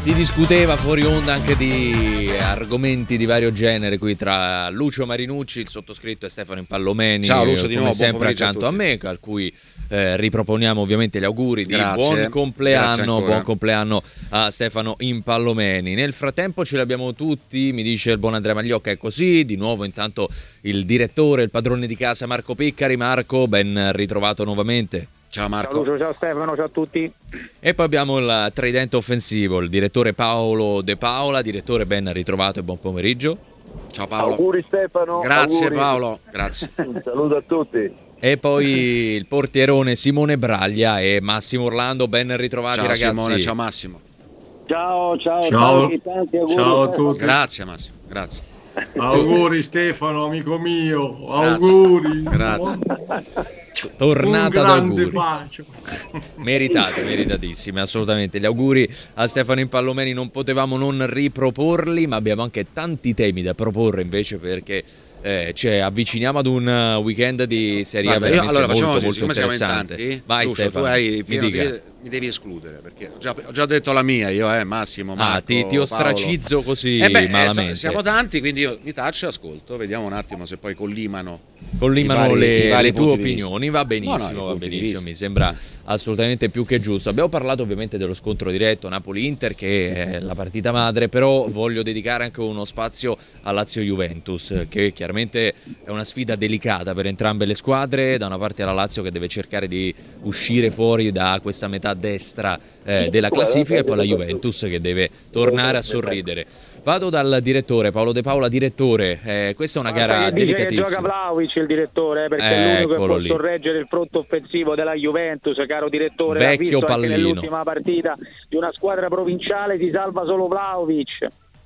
Si discuteva fuori onda anche di argomenti di vario genere qui tra Lucio Marinucci, il sottoscritto, e Stefano Impallomeni. Ciao Lucio, di nuovo, sempre buon accanto a me, al cui riproponiamo ovviamente gli auguri di buon compleanno a Stefano Impallomeni. Nel frattempo ce l'abbiamo tutti, mi dice il buon Andrea Magliocca, è così. Di nuovo intanto il direttore, il padrone di casa Marco Piccari. Marco, ben ritrovato nuovamente. Ciao Marco. Ciao Lucio, ciao Stefano, ciao a tutti. E poi abbiamo il tridente offensivo, il direttore Paolo De Paola. Direttore, ben ritrovato e buon pomeriggio. Ciao Paolo. Auguri Stefano. Grazie auguri. Paolo, grazie. Un saluto a tutti. E poi il portierone Simone Braglia e Massimo Orlando, ben ritrovati. Ciao ragazzi. Simone, ciao Massimo. Ciao. Tanti auguri. Ciao a tutti. Grazie Massimo, grazie. Auguri Stefano, amico mio. Auguri. Grazie. Tornata Un grande d'auguri. bacio. Meritatissimi, assolutamente. Gli auguri a Stefano Impallomeni non potevamo non riproporli, ma abbiamo anche tanti temi da proporre invece, perché ci avviciniamo ad un weekend di Serie A. Guarda, allora molto, facciamo così, molto siccome siamo in interessante. tanti, Vai Lucio, Stefano, tu hai mi dica. mi devi escludere, perché ho già detto la mia, io Massimo, Marco, ti ostracizzo così malamente. Siamo tanti, quindi io mi taccio e ascolto, vediamo un attimo se poi collimano le vari tue punti di opinioni. Va benissimo, va benissimo, mi sembra assolutamente più che giusto. Abbiamo parlato ovviamente dello scontro diretto Napoli-Inter, che è la partita madre, però voglio dedicare anche uno spazio a Lazio-Juventus, che chiaramente è una sfida delicata per entrambe le squadre. Da una parte la Lazio che deve cercare di uscire fuori da questa metà destra della classifica, e poi la Juventus che deve tornare a sorridere. Vado dal direttore Paolo De Paola. Direttore, questa è una gara delicatissima. Che gioca Vlahovic il direttore, perché è l'unico che può lì. sorreggere il fronte offensivo della Juventus, caro direttore. Vecchio l'ha visto pallino. anche nell'ultima partita di una squadra provinciale, si salva solo Vlahovic.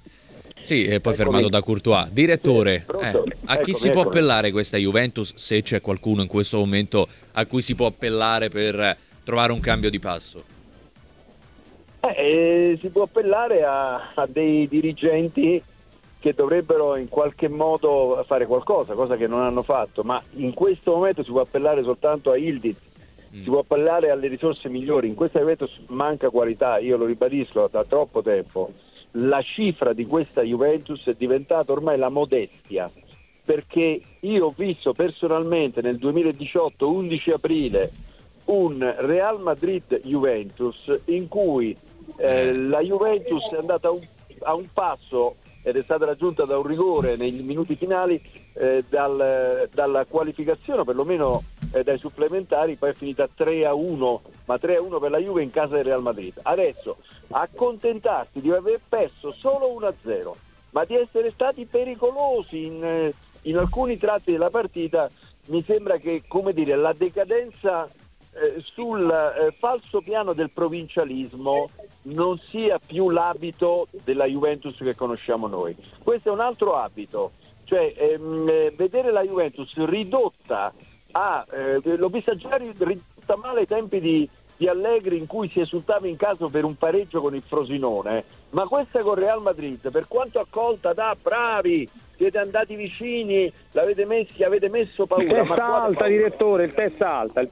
Sì, e poi fermato da Courtois. Direttore, a chi si può eccomi. appellare questa Juventus, se c'è qualcuno in questo momento a cui si può appellare per trovare un cambio di passo? Si può appellare a dei dirigenti che dovrebbero in qualche modo fare qualcosa, cosa che non hanno fatto, ma in questo momento si può appellare soltanto a Yildiz, si può appellare alle risorse migliori. In questa Juventus manca qualità, io lo ribadisco da troppo tempo. La cifra di questa Juventus è diventata ormai la modestia, perché io ho visto personalmente nel 2018, 11 aprile, un Real Madrid-Juventus in cui la Juventus è andata a un passo ed è stata raggiunta da un rigore nei minuti finali dalla qualificazione, perlomeno dai supplementari, poi è finita 3-1, ma 3-1 per la Juve in casa del Real Madrid. Adesso accontentarsi di aver perso solo 1-0, ma di essere stati pericolosi in alcuni tratti della partita, mi sembra che, come dire, la decadenza sul falso piano del provincialismo non sia più l'abito della Juventus che conosciamo noi. Questo è un altro abito, cioè vedere la Juventus ridotta l'ho vista già ridotta male ai tempi di Allegri, in cui si esultava in caso per un pareggio con il Frosinone, ma questa con Real Madrid, per quanto accolta da bravi, siete andati vicini, avete messo paura. Il testa alta, direttore, il testa alta.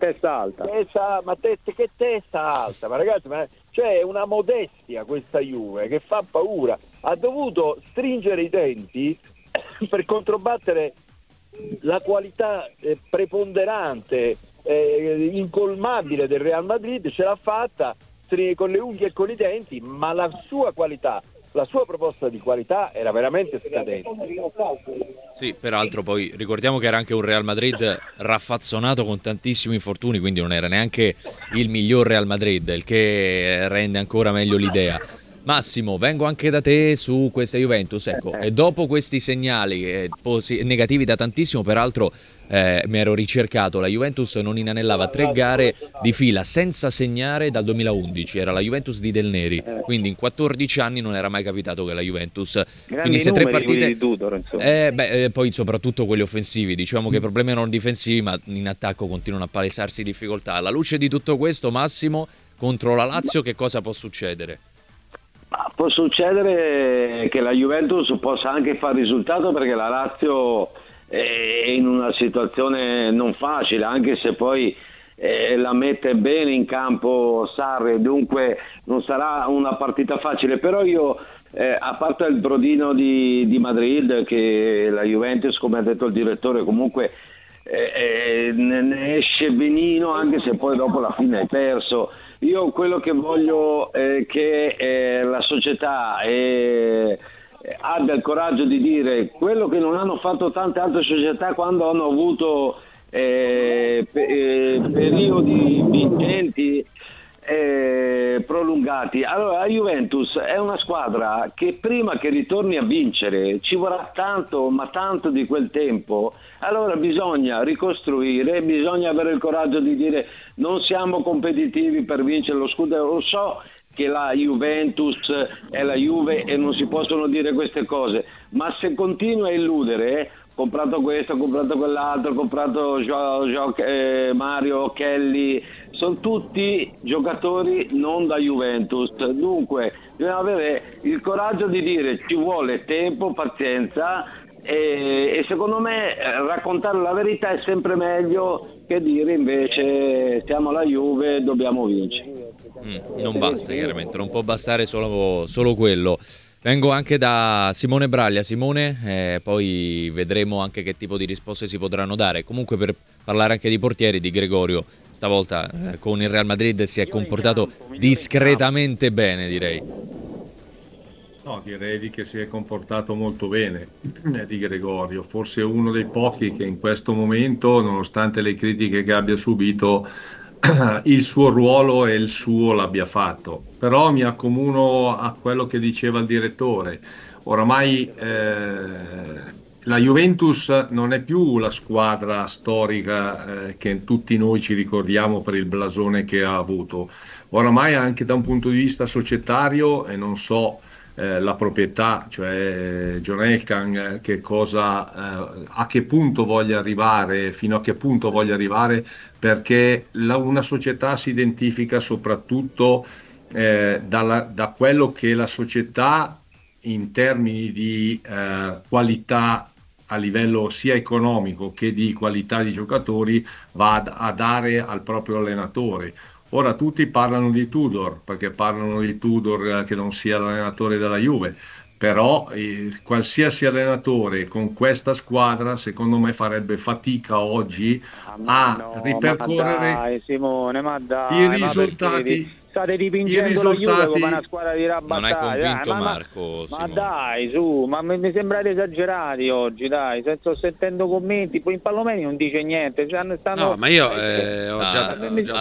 Che testa alta, ma ragazzi, c'è una modestia questa Juve che fa paura. Ha dovuto stringere i denti per controbattere la qualità preponderante, incolmabile del Real Madrid. Ce l'ha fatta con le unghie e con i denti, ma la sua qualità, la sua proposta di qualità era veramente scadente. Sì, peraltro poi ricordiamo che era anche un Real Madrid raffazzonato con tantissimi infortuni, quindi non era neanche il miglior Real Madrid, il che rende ancora meglio l'idea. Massimo, vengo anche da te su questa Juventus, ecco, e dopo questi segnali negativi da tantissimo, peraltro mi ero ricercato, la Juventus non inanellava 3 gare di fila senza segnare dal 2011, era la Juventus di Del Neri, quindi in 14 anni non era mai capitato che la Juventus finisse 3 partite, poi soprattutto quelli offensivi, diciamo che i problemi erano difensivi, ma in attacco continuano a palesarsi difficoltà. Alla luce di tutto questo, Massimo, contro la Lazio che cosa può succedere? Può succedere che la Juventus possa anche fare risultato, perché la Lazio è in una situazione non facile, anche se poi la mette bene in campo Sarri, dunque non sarà una partita facile, però io a parte il brodino di Madrid, che la Juventus, come ha detto il direttore, comunque ne esce benino, anche se poi dopo alla fine hai perso. Io quello che voglio è che la società abbia il coraggio di dire quello che non hanno fatto tante altre società quando hanno avuto periodi vincenti prolungati. Allora la Juventus è una squadra che prima che ritorni a vincere ci vorrà tanto, ma tanto di quel tempo. Allora bisogna ricostruire, bisogna avere il coraggio di dire non siamo competitivi per vincere lo scudetto. Lo so che la Juventus è la Juve e non si possono dire queste cose, ma se continua a illudere, comprato questo, comprato quell'altro, comprato Mario, Kelly, sono tutti giocatori non da Juventus. Dunque bisogna avere il coraggio di dire ci vuole tempo, pazienza, e secondo me raccontare la verità è sempre meglio che dire invece siamo alla Juve, dobbiamo vincere. Non basta, chiaramente, non può bastare solo quello. Vengo anche da Simone Braglia. Simone, poi vedremo anche che tipo di risposte si potranno dare. Comunque, per parlare anche di portieri, di Gregorio, stavolta con il Real Madrid si è comportato discretamente bene, direi. No, direi che si è comportato molto bene di Gregorio, forse uno dei pochi che in questo momento, nonostante le critiche che abbia subito, il suo ruolo e il suo l'abbia fatto. Però mi accomuno a quello che diceva il direttore. Oramai la Juventus non è più la squadra storica che tutti noi ci ricordiamo per il blasone che ha avuto. Oramai anche da un punto di vista societario, e non so la proprietà, cioè John Elkann, che cosa, a che punto voglia arrivare, fino a che punto voglia arrivare, perché una società si identifica soprattutto da quello che la società in termini di qualità a livello sia economico che di qualità di giocatori va a dare al proprio allenatore. Ora tutti parlano di Tudor, perché parlano di Tudor che non sia l'allenatore della Juve, però qualsiasi allenatore con questa squadra secondo me farebbe fatica oggi a ripercorrere dai, Simone, i risultati. State dipingendo la Juve come una squadra di Non hai convinto Marco, ma Simone. dai, su, ma mi sembrate esagerati oggi, dai, sto sentendo commenti, poi in Palomeni non dice niente, no, ma io ho già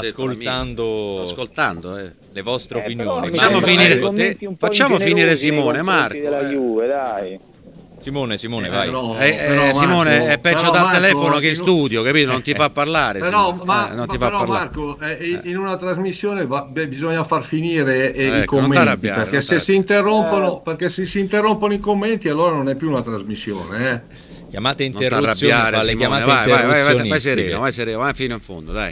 ascoltando le vostre opinioni. Facciamo finire Simone, Marco. Della Juve, dai. Simone, vai. Simone Marco, è peggio dal telefono che in studio, capito? Non ti fa parlare. Marco, in una trasmissione bisogna far finire i commenti, perché se si interrompono, i commenti, allora non è più una trasmissione. Chiamate interruzioni, vai sereno, vai fino in fondo, dai.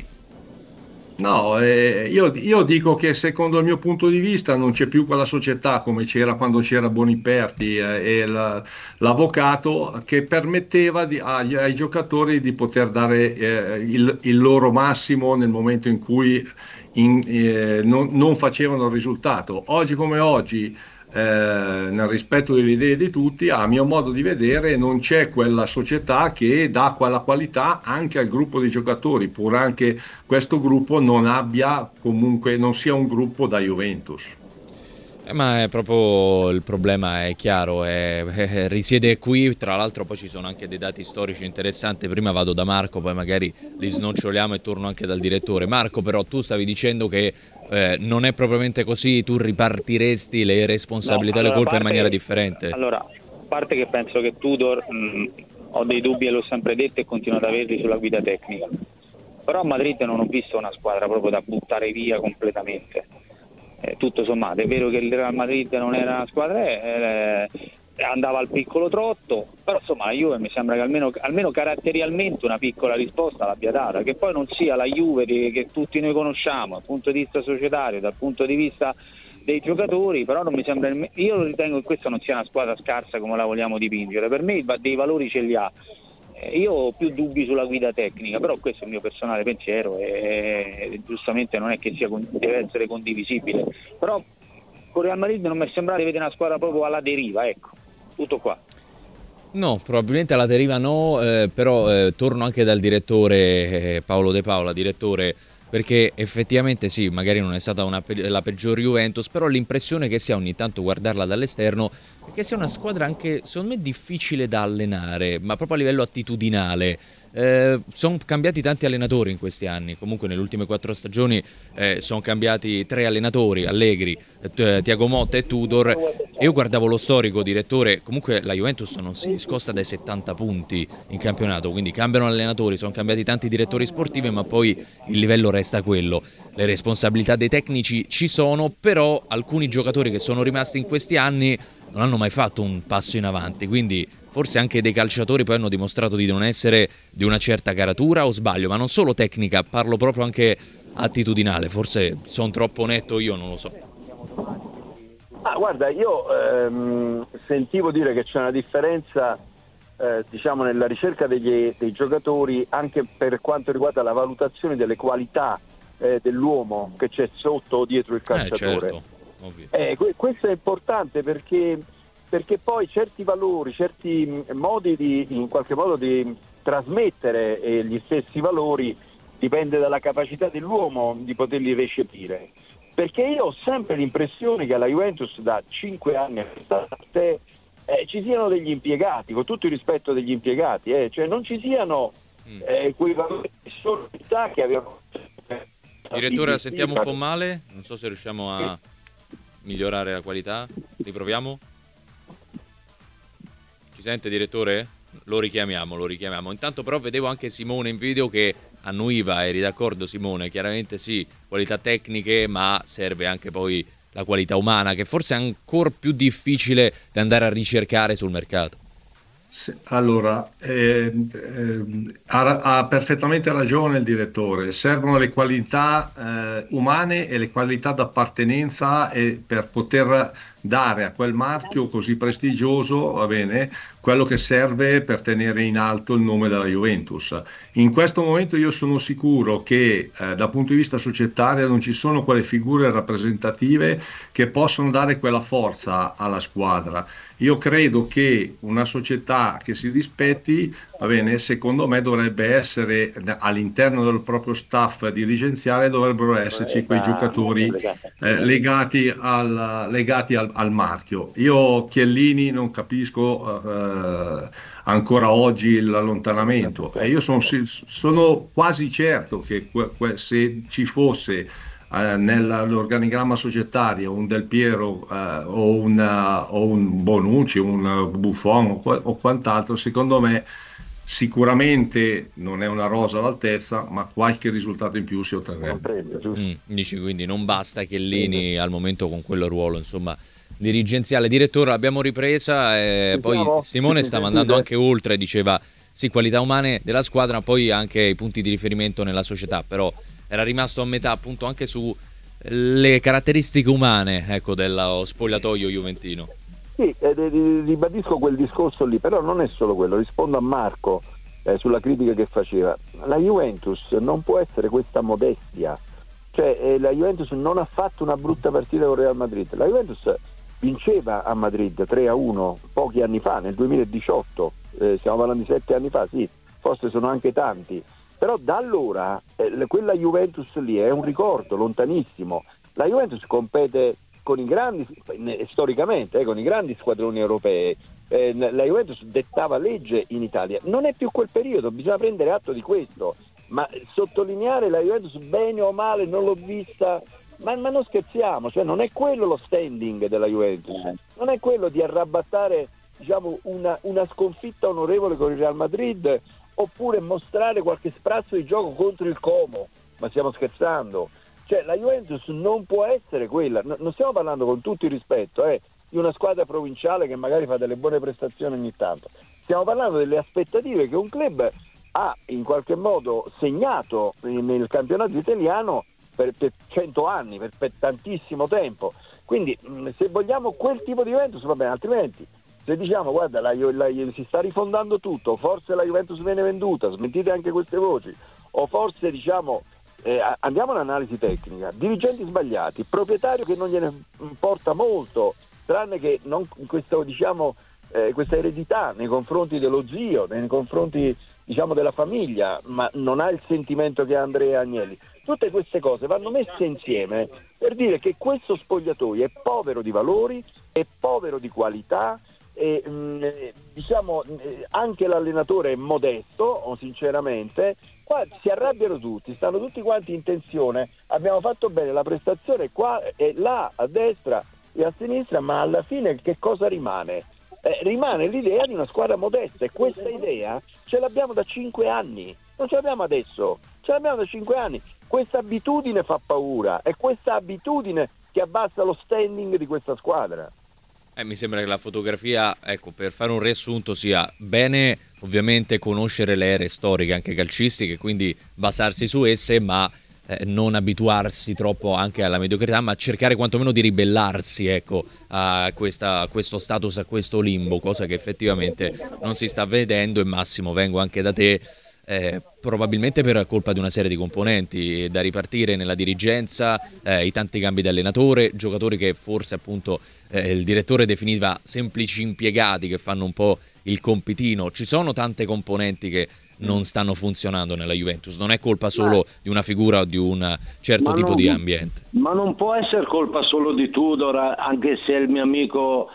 No, io dico che secondo il mio punto di vista non c'è più quella società come c'era quando c'era Boniperti e l'avvocato, che permetteva ai giocatori di poter dare il loro massimo nel momento in cui non facevano il risultato. Oggi come oggi, nel rispetto delle idee di tutti, a mio modo di vedere non c'è quella società che dà quella qualità anche al gruppo di giocatori, pur anche questo gruppo non sia un gruppo da Juventus. Ma è proprio il problema, è chiaro, risiede qui. Tra l'altro poi ci sono anche dei dati storici interessanti. Prima vado da Marco, poi magari li snoccioliamo e torno anche dal direttore. Marco, però tu stavi dicendo che non è propriamente così, tu ripartiresti le responsabilità e le colpe in maniera differente. Allora, a parte che penso che Tudor, ho dei dubbi e l'ho sempre detto e continuo ad averli sulla guida tecnica, però a Madrid non ho visto una squadra proprio da buttare via completamente. Tutto sommato è vero che il Real Madrid non era una squadra, andava al piccolo trotto, però insomma la Juve mi sembra che almeno caratterialmente una piccola risposta l'abbia data, che poi non sia la Juve che tutti noi conosciamo dal punto di vista societario, dal punto di vista dei giocatori, però non mi sembra, io ritengo che questa non sia una squadra scarsa come la vogliamo dipingere. Per me dei valori ce li ha, Io ho più dubbi sulla guida tecnica, però questo è il mio personale pensiero e giustamente non è che deve essere condivisibile, però con Real Madrid non mi è sembrato di vedere una squadra proprio alla deriva, ecco, tutto qua. No, probabilmente alla deriva no, però torno anche dal direttore Paolo De Paola, direttore, perché effettivamente sì, magari non è stata la peggior Juventus, però l'impressione che si ha ogni tanto guardarla dall'esterno è che sia una squadra anche, secondo me, difficile da allenare, ma proprio a livello attitudinale. Sono cambiati tanti allenatori in questi anni, comunque nelle ultime 4 stagioni sono cambiati 3 allenatori, Allegri, Thiago Motta e Tudor, e io guardavo lo storico, direttore, comunque la Juventus non si discosta dai 70 punti in campionato, quindi cambiano allenatori, sono cambiati tanti direttori sportivi, ma poi il livello resta quello. Le responsabilità dei tecnici ci sono, però alcuni giocatori che sono rimasti in questi anni non hanno mai fatto un passo in avanti, quindi forse anche dei calciatori poi hanno dimostrato di non essere di una certa caratura, o sbaglio, ma non solo tecnica, parlo proprio anche attitudinale, forse sono troppo netto io, non lo so. Guarda, io sentivo dire che c'è una differenza diciamo nella ricerca dei giocatori anche per quanto riguarda la valutazione delle qualità dell'uomo che c'è sotto o dietro il calciatore. Certo, questo è importante perché poi certi valori, certi modi in qualche modo di trasmettere gli stessi valori dipende dalla capacità dell'uomo di poterli recepire. Perché io ho sempre l'impressione che alla Juventus da 5 anni a questa parte ci siano degli impiegati, con tutto il rispetto degli impiegati, cioè non ci siano quei valori di solidità che avevano. Direttore, la sentiamo un po' male, non so se riusciamo a migliorare la qualità, riproviamo? Ci sente, direttore? Lo richiamiamo. Intanto però vedevo anche Simone in video che annuiva, eri d'accordo Simone? Chiaramente sì, qualità tecniche, ma serve anche poi la qualità umana, che forse è ancora più difficile da andare a ricercare sul mercato. Allora, ha perfettamente ragione il direttore, servono le qualità umane e le qualità d'appartenenza per poter dare a quel marchio così prestigioso, va bene, quello che serve per tenere in alto il nome della Juventus. In questo momento io sono sicuro che dal punto di vista societario non ci sono quelle figure rappresentative che possono dare quella forza alla squadra. Io credo che una società che si rispetti, va bene, secondo me dovrebbe essere all'interno del proprio staff dirigenziale, dovrebbero esserci quei giocatori legati al marchio. Io Chiellini non capisco ancora oggi l'allontanamento e io sono quasi certo che se ci fosse nell'organigramma societario un Del Piero o un Bonucci, un Buffon o quant'altro, secondo me sicuramente non è una rosa all'altezza, ma qualche risultato in più si otterrebbe. Dici quindi non basta Chiellini al momento con quel ruolo, insomma, dirigenziale. Direttore, l'abbiamo ripresa, poi Simone stava andando anche oltre, diceva sì, qualità umane della squadra, poi anche i punti di riferimento nella società, però era rimasto a metà appunto anche su le caratteristiche umane, ecco, dello spogliatoio juventino. Sì, ribadisco quel discorso lì, però non è solo quello, rispondo a Marco sulla critica che faceva. La Juventus non può essere questa modestia, cioè la Juventus non ha fatto una brutta partita con Real Madrid, la Juventus vinceva a Madrid 3-1 pochi anni fa, nel 2018, stiamo parlando di 7 anni fa, sì, forse sono anche tanti, però da allora quella Juventus lì è un ricordo lontanissimo. La Juventus compete con i grandi, storicamente, con i grandi squadroni europei. La Juventus dettava legge in Italia. Non è più quel periodo, bisogna prendere atto di questo, ma sottolineare la Juventus bene o male, non l'ho vista, ma non scherziamo, cioè non è quello lo standing della Juventus, non è quello di arrabattare, diciamo, una sconfitta onorevole con il Real Madrid, oppure mostrare qualche sprazzo di gioco contro il Como, ma stiamo scherzando? Cioè la Juventus non può essere quella, non stiamo parlando, con tutto il rispetto, di una squadra provinciale che magari fa delle buone prestazioni ogni tanto, stiamo parlando delle aspettative che un club ha in qualche modo segnato nel campionato italiano per 100 anni, per tantissimo tempo, quindi se vogliamo quel tipo di Juventus va bene, altrimenti Se diciamo guarda si sta rifondando tutto, forse la Juventus viene venduta, smentite anche queste voci, o forse diciamo andiamo all'analisi tecnica, dirigenti sbagliati, proprietario che non gliene importa molto, tranne che non questo, diciamo, questa eredità nei confronti dello zio, nei confronti diciamo della famiglia, ma non ha il sentimento che ha Andrea Agnelli. Tutte queste cose vanno messe insieme per dire che questo spogliatoio è povero di valori, è povero di qualità, e diciamo anche l'allenatore è modesto, sinceramente. Qua si arrabbiano tutti, stanno tutti quanti in tensione, abbiamo fatto bene la prestazione qua e là a destra e a sinistra, ma alla fine che cosa rimane? Rimane l'idea di una squadra modesta, e questa idea ce l'abbiamo da 5 anni, non ce l'abbiamo adesso, ce l'abbiamo da 5 anni. Questa abitudine fa paura, è questa abitudine che abbassa lo standing di questa squadra. Mi sembra che la fotografia, ecco, per fare un riassunto, sia bene ovviamente conoscere le ere storiche anche calcistiche, quindi basarsi su esse, ma non abituarsi troppo anche alla mediocrità, ma cercare quantomeno di ribellarsi, ecco, a questo status, a questo limbo, cosa che effettivamente non si sta vedendo. E Massimo, vengo anche da te, probabilmente per colpa di una serie di componenti da ripartire nella dirigenza, i tanti cambi di allenatore, giocatori che forse appunto il direttore definiva semplici impiegati che fanno un po' il compitino. Ci sono tante componenti che non stanno funzionando nella Juventus, non è colpa solo di una figura o di un certo tipo di ambiente. Ma non può essere colpa solo di Tudor, anche se il mio amico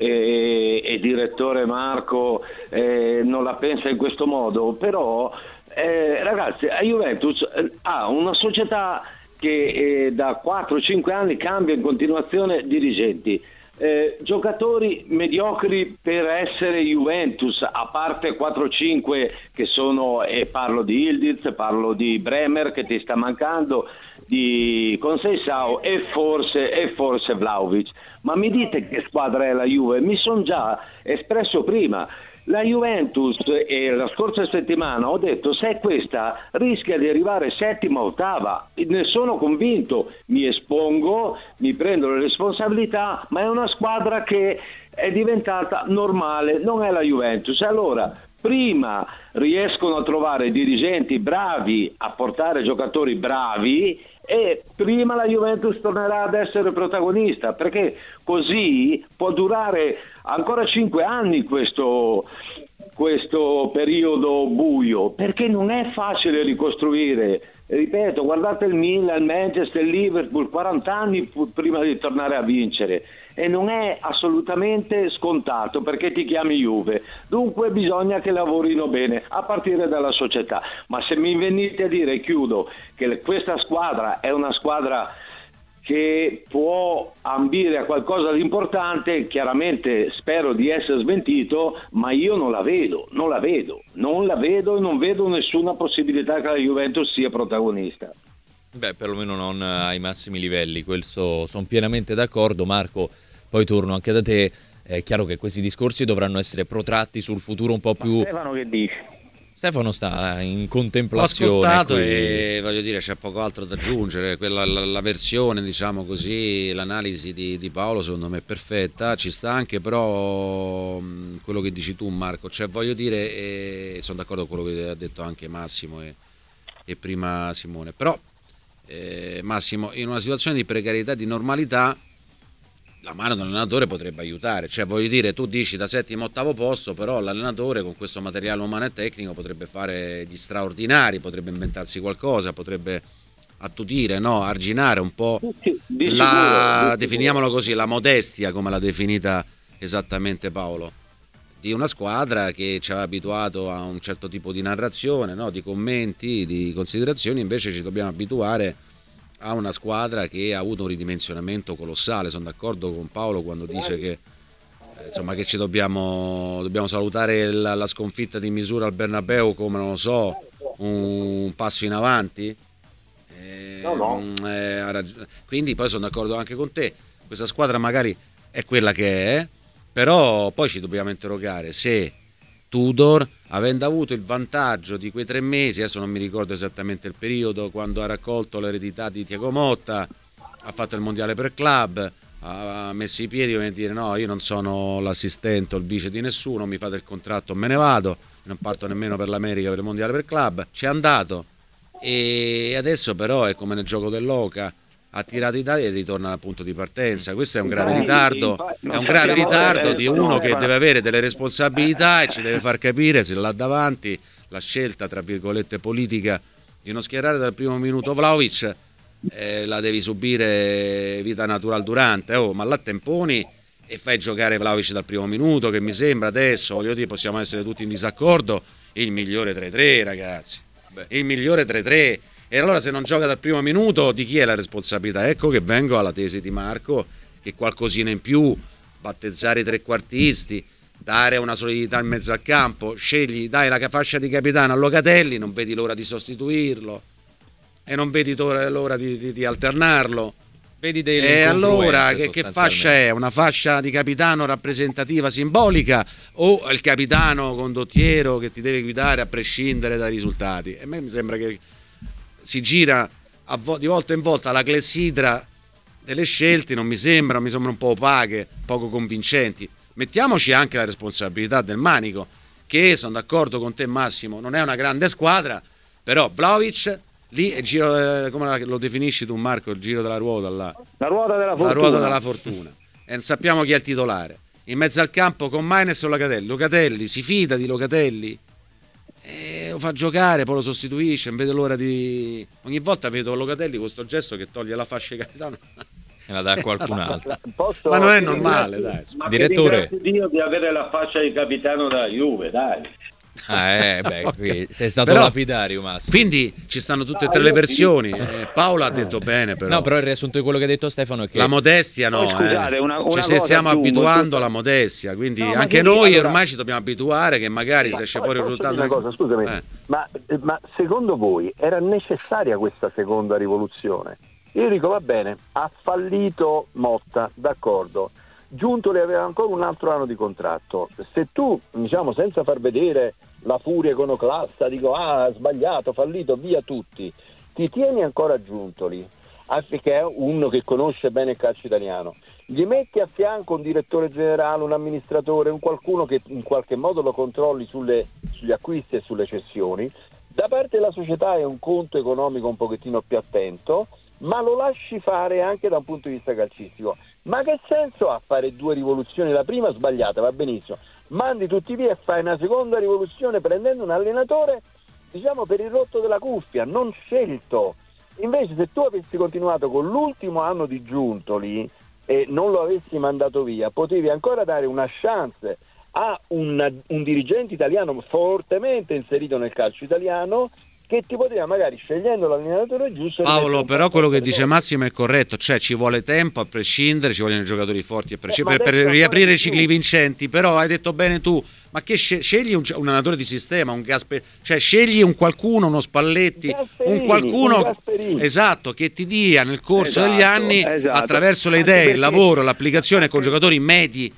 e direttore Marco non la pensa in questo modo, però ragazzi, la Juventus ha una società che da 4-5 anni cambia in continuazione dirigenti, giocatori mediocri per essere Juventus, a parte 4-5 che sono, parlo di Ildiz, parlo di Bremer che ti sta mancando, di Conceição e forse Vlahovic. Ma mi dite che squadra è la Juve? Mi sono già espresso prima. La Juventus, la scorsa settimana ho detto, se questa rischia di arrivare settima, ottava, ne sono convinto, mi espongo, mi prendo le responsabilità, ma è una squadra che è diventata normale, non è la Juventus. Allora, prima riescono a trovare dirigenti bravi, a portare giocatori bravi, e prima la Juventus tornerà ad essere protagonista, perché così può durare ancora 5 anni questo periodo buio, perché non è facile ricostruire. Ripeto, guardate il Milan, il Manchester, il Liverpool, 40 anni prima di tornare a vincere, e non è assolutamente scontato perché ti chiami Juve. Dunque bisogna che lavorino bene, a partire dalla società. Ma se mi venite a dire, chiudo, che questa squadra è una squadra che può ambire a qualcosa di importante, chiaramente spero di essere smentito, ma io non la vedo e non vedo nessuna possibilità che la Juventus sia protagonista. Beh, perlomeno non ai massimi livelli, questo sono pienamente d'accordo. Marco, poi torno anche da te. È chiaro che questi discorsi dovranno essere protratti sul futuro un po' più. Stefano, che dici? Stefano sta in contemplazione. Ho ascoltato e voglio dire, c'è poco altro da aggiungere. La versione, diciamo così, l'analisi di Paolo secondo me è perfetta. Ci sta anche però quello che dici tu, Marco, cioè voglio dire, sono d'accordo con quello che ha detto anche Massimo e prima Simone, però Massimo, in una situazione di precarietà, di normalità, la mano dell'allenatore potrebbe aiutare. Cioè voglio dire, tu dici da settimo, ottavo posto, però l'allenatore con questo materiale umano e tecnico potrebbe fare gli straordinari, potrebbe inventarsi qualcosa, potrebbe attutire, no? Arginare un po' definiamola così, la modestia, come l'ha definita esattamente Paolo, di una squadra che ci aveva abituato a un certo tipo di narrazione, no? Di commenti, di considerazioni. Invece ci dobbiamo abituare a una squadra che ha avuto un ridimensionamento colossale. Sono d'accordo con Paolo quando dice che insomma che ci dobbiamo salutare la sconfitta di Misura al Bernabeu come, non lo so, un passo in avanti. Quindi poi sono d'accordo anche con te, questa squadra magari è quella che è, però poi ci dobbiamo interrogare se Tudor, avendo avuto il vantaggio di quei 3 mesi, adesso non mi ricordo esattamente il periodo, quando ha raccolto l'eredità di Thiago Motta, ha fatto il mondiale per club, ha messo i piedi come dire no, io non sono l'assistente o il vice di nessuno, mi fate il contratto, me ne vado, non parto nemmeno per l'America, per il mondiale, per club, ci è andato e adesso però è come nel gioco dell'Oca, ha tirato i dadi e ritorna al punto di partenza. Questo è un grave ritardo, è un grave ritardo di uno che deve avere delle responsabilità e ci deve far capire se là davanti la scelta tra virgolette politica di non schierare dal primo minuto Vlahovic la devi subire vita natural durante, ma là temponi e fai giocare Vlahovic dal primo minuto, che mi sembra adesso, voglio dire, possiamo essere tutti in disaccordo, il migliore 3-3 ragazzi. Il migliore 3-3, e allora se non gioca dal primo minuto di chi è la responsabilità? Ecco che vengo alla tesi di Marco, che qualcosina in più, battezzare i trequartisti, dare una solidità in mezzo al campo, scegli, dai la fascia di capitano a Locatelli, non vedi l'ora di sostituirlo e non vedi l'ora di alternarlo. Vedi delle e allora che sostanzialmente. fascia è? Una fascia di capitano rappresentativa simbolica o il capitano condottiero che ti deve guidare a prescindere dai risultati? E a me mi sembra che si gira di volta in volta la clessidra delle scelte, mi sembra un po' opache, poco convincenti. Mettiamoci anche la responsabilità del Manico, che sono d'accordo con te Massimo, non è una grande squadra, però Vlahovic lì è giro, come lo definisci tu Marco, il giro della ruota là? La ruota della fortuna. La ruota della fortuna. E non sappiamo chi è il titolare. In mezzo al campo con Maines o Locatelli. Locatelli, si fida di Locatelli e lo fa giocare, poi lo sostituisce, non vede l'ora di... Ogni volta vedo Locatelli con questo gesto che toglie la fascia di capitano e la dà a qualcun altro. Ma non è normale, dai. Ma Direttore, Dio di avere la fascia di capitano della Juve, dai. Qui sei stato Però, lapidario Massimo. Quindi ci stanno tutte e tre le versioni. Paolo ha detto bene, però. No, però il riassunto di quello che ha detto Stefano è che la modestia no, scusate, una ci cosa stiamo aggiungo, abituando alla modestia, quindi No, anche ma noi allora... ormai ci dobbiamo abituare che magari se esce fuori il risultato. Una cosa, scusami, ma secondo voi era necessaria questa seconda rivoluzione? Io dico va bene, ha fallito Motta, d'accordo. Giuntoli aveva ancora un altro anno di contratto. Se tu, diciamo, senza far vedere la furia iconoclasta, dico ha sbagliato, fallito, via tutti, ti tieni ancora Giuntoli, che è uno che conosce bene il calcio italiano, gli metti a fianco un direttore generale, un amministratore, un qualcuno che in qualche modo lo controlli sugli acquisti e sulle cessioni, da parte della società è un conto economico un pochettino più attento, ma lo lasci fare anche da un punto di vista calcistico. Ma che senso ha fare due rivoluzioni? La prima sbagliata, va benissimo, mandi tutti via e fai una seconda rivoluzione prendendo un allenatore, diciamo, per il rotto della cuffia, non scelto. Invece se tu avessi continuato con l'ultimo anno di Giuntoli e non lo avessi mandato via, potevi ancora dare una chance a un dirigente italiano fortemente inserito nel calcio italiano, che ti poteva magari, scegliendo l'allenatore giusto. Paolo, però quello che dice Massimo è corretto, cioè ci vuole tempo a prescindere, ci vogliono giocatori forti per riaprire i cicli vincenti, però hai detto bene tu, ma che scegli un allenatore di sistema, cioè scegli un qualcuno, uno Spalletti, un qualcuno esatto, che ti dia nel corso degli anni, attraverso le idee, il lavoro, l'applicazione con giocatori medi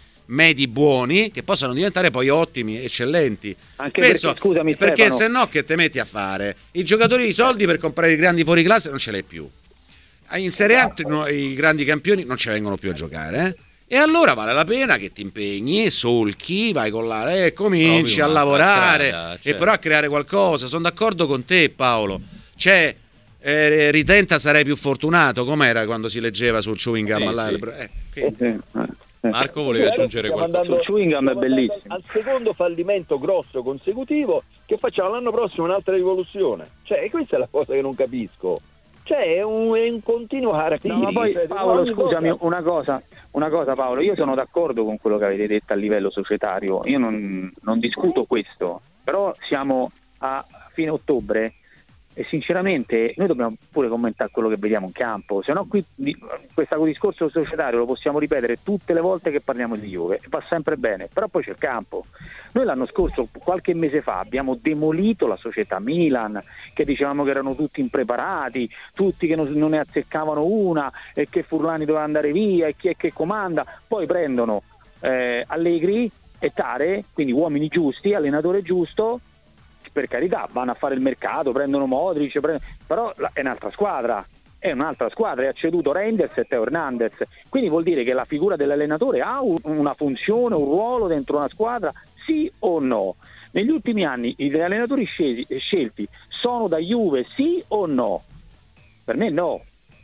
buoni che possano diventare poi ottimi, eccellenti. Anche perché, scusami, perché Stefano, se no che te metti a fare? I giocatori, i soldi per comprare i grandi fuori classe non ce l'hai più. In Serie A i grandi campioni non ci vengono più a giocare, e allora vale la pena che ti impegni, solchi, vai con la cominci a lavorare strada, e però a creare qualcosa. Sono d'accordo con te Paolo, cioè ritenta sarei più fortunato, com'era quando si leggeva sul chewing gum Marco volevi aggiungere qualcosa? Il chewing gum è bellissimo. Al secondo fallimento grosso consecutivo, che facciamo l'anno prossimo un'altra rivoluzione? Cioè, questa è la cosa che non capisco. Cioè, è un continuo harakiri. No, ma poi Paolo, scusami, volta... una cosa Paolo, io sono d'accordo con quello che avete detto a livello societario, io non discuto questo, però siamo a fine ottobre e sinceramente noi dobbiamo pure commentare quello che vediamo in campo, se no qui questo discorso societario lo possiamo ripetere tutte le volte che parliamo di Juve e va sempre bene, però poi c'è il campo. Noi l'anno scorso, qualche mese fa, abbiamo demolito la società Milan, che dicevamo che erano tutti impreparati, tutti che non ne azzeccavano una e che Furlani doveva andare via e chi è che comanda, poi prendono Allegri e Tare, quindi uomini giusti, allenatore giusto, per carità, vanno a fare il mercato, prendono Modric, però è un'altra squadra, è un'altra squadra e ha ceduto Reinders e Teo Hernandez, quindi vuol dire che la figura dell'allenatore ha una funzione, un ruolo dentro una squadra, sì o no? Negli ultimi anni i allenatori scelti sono da Juve, sì o no? Per me no.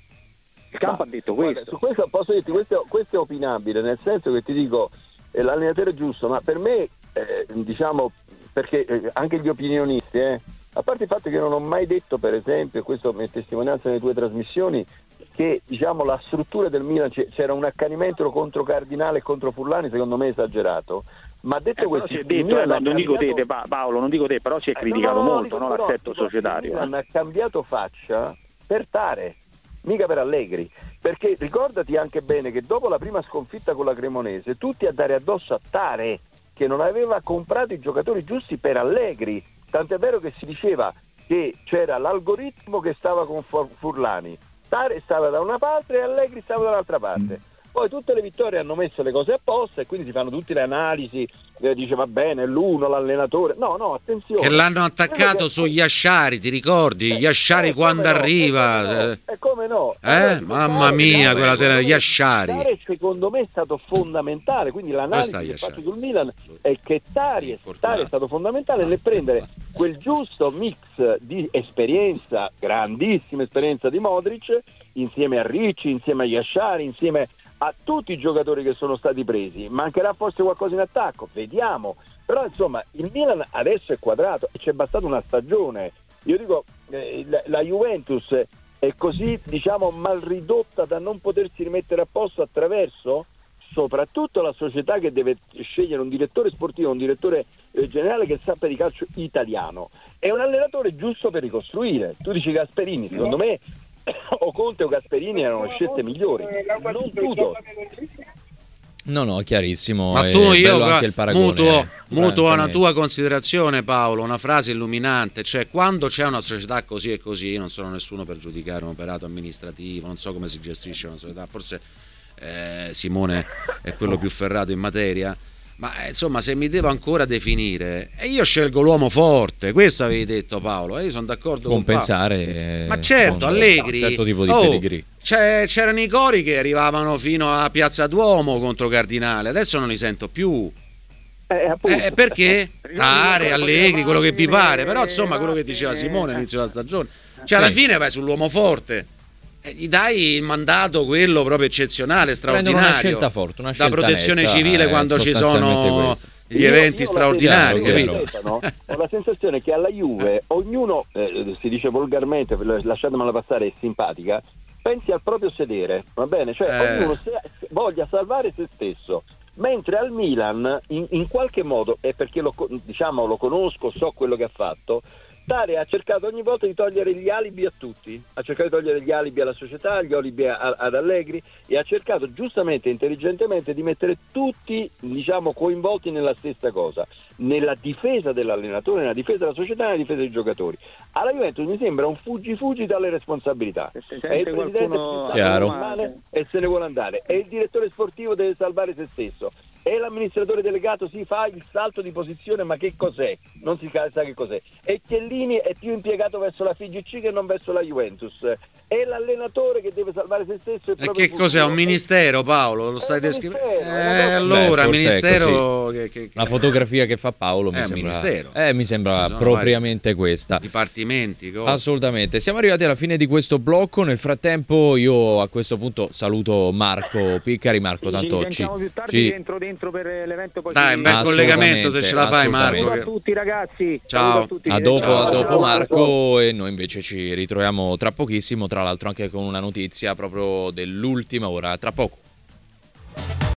Il campo ha detto questo. Guarda, su questo posso dirti, questo è opinabile, nel senso che ti dico, l'allenatore è giusto, ma per me, diciamo, perché anche gli opinionisti, a parte il fatto che non ho mai detto, per esempio, questo è testimonianza nelle tue trasmissioni, che diciamo la struttura del Milan c'era un accanimento contro Cardinale e contro Furlani, secondo me esagerato. Ma detto questo, si è detto, non dico te Paolo, non dico te, però si è criticato molto l'assetto societario. Milan ha cambiato faccia per Tare, mica per Allegri, perché ricordati anche bene che dopo la prima sconfitta con la Cremonese tutti a dare addosso a Tare che non aveva comprato i giocatori giusti per Allegri, tant'è vero che si diceva che c'era l'algoritmo che stava con Furlani, Tare stava da una parte e Allegri stava dall'altra parte. Poi tutte le vittorie hanno messo le cose a posto e quindi si fanno tutte le analisi, dice va bene, l'uno, l'allenatore. No, attenzione. Che l'hanno attaccato su Yashari, ti ricordi? Yashari quando arriva. Come no? Mamma mia, quella della Yashari. Secondo me è stato fondamentale, quindi l'analisi che fatto sul Milan è che Tari è stato fondamentale nel prendere quel giusto mix di esperienza, grandissima esperienza di Modric, insieme a Ricci, insieme a Yashari, insieme a tutti i giocatori che sono stati presi. Mancherà forse qualcosa in attacco, vediamo, però insomma il Milan adesso è quadrato e c'è bastata una stagione. Io dico la Juventus è così, diciamo, mal ridotta da non potersi rimettere a posto attraverso soprattutto la società che deve scegliere un direttore sportivo, un direttore generale che sappia di calcio italiano, è un allenatore giusto per ricostruire. Tu dici Gasperini, secondo me o Conte o Gasperini erano scelte migliori, non Tudor. No, chiarissimo. Ma tu, io anche il paragone, mutuo una tua considerazione, Paolo, una frase illuminante, cioè quando c'è una società così e così, non sono nessuno per giudicare un operato amministrativo, non so come si gestisce una società, forse Simone è quello più ferrato in materia, ma insomma se mi devo ancora definire io scelgo l'uomo forte, questo avevi detto Paolo, io sono d'accordo compensare, con Paolo. Ma certo, Allegri, certo tipo di pedigree. C'erano i cori che arrivavano fino a Piazza Duomo contro Cardinale, adesso non li sento più. Perché? Tare, Allegri, quello che vi pare, però insomma quello che diceva Simone all'inizio della stagione, cioè alla fine vai sull'uomo forte, gli dai il mandato quello proprio eccezionale, straordinario, una scelta forte, una scelta da protezione netta, civile quando ci sono gli eventi straordinari, ho la sensazione che alla Juve ognuno, si dice volgarmente, lasciatemela passare, è simpatica, pensi al proprio sedere, va bene? Cioè ognuno voglia salvare se stesso, mentre al Milan in qualche modo, è perché lo conosco, so quello che ha fatto, Tare ha cercato ogni volta di togliere gli alibi a tutti, ha cercato di togliere gli alibi alla società, gli alibi ad Allegri, e ha cercato giustamente e intelligentemente di mettere tutti, diciamo, coinvolti nella stessa cosa, nella difesa dell'allenatore, nella difesa della società, nella difesa dei giocatori. Alla Juventus mi sembra un fuggi dalle responsabilità, e il presidente e se ne vuole andare, e il direttore sportivo deve salvare se stesso, e l'amministratore delegato si fa il salto di posizione, ma che cos'è? Non si sa che cos'è. E Chiellini è più impiegato verso la FIGC che non verso la Juventus. E l'allenatore che deve salvare se stesso. E che cos'è? Un ministero, Paolo? Lo stai descrivendo? Allora, ministero. La fotografia che fa Paolo mi sembra propriamente questa. Dipartimenti, cose. Assolutamente. Siamo arrivati alla fine di questo blocco. Nel frattempo, io a questo punto saluto Marco Piccari. Marco, tanto più tardi dentro per l'evento. Poi dai, un bel collegamento se ce la fai, Marco. Ciao a tutti, ragazzi. Ciao. A dopo Marco, e noi invece ci ritroviamo tra pochissimo, tra l'altro anche con una notizia proprio dell'ultima ora, tra poco.